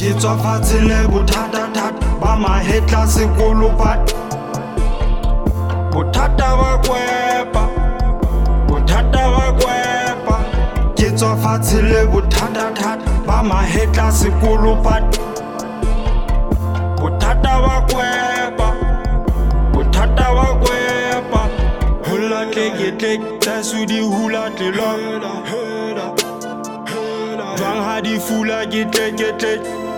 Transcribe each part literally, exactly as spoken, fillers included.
Ke tswa fatshe le bothata-thata ba mahetla sekolo pat. Bothata ba kwepa, bothata ba kwepa. Ke tswa fatshe le bothata-thata ba mahetla sekolo pat. Bothata ba kwepa, bothata ba kwepa. Hula tleke-tlek, tsasu di hula tlelong. Jwang ha di fula ke tleke-tlek.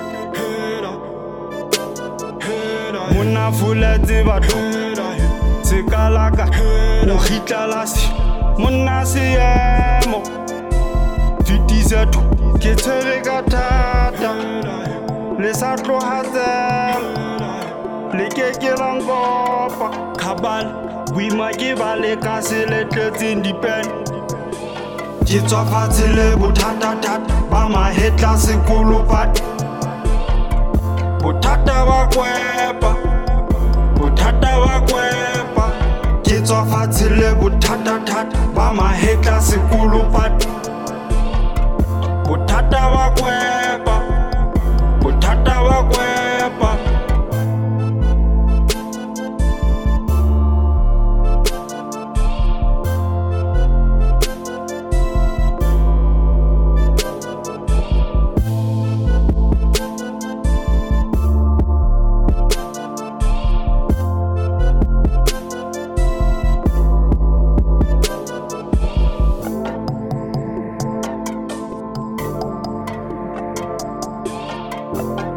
Monna fuletse batho se kalaka o khitlala-se monna seemo fetisa thu ke tshwere ka thata le sa tloha tsema le ke ke la nkopa khabala boima ke ba le ka se le tletseng dipene. Ke tswa fatshe le bothata-thata ba mahetla sekolo pat. Bothata ba kwepa, bothata ba kwepa. Ke tswa fatshe le bothata-thata ba mahetla sekolo pat. Bothata ba kwepa, bothata ba kwepa. you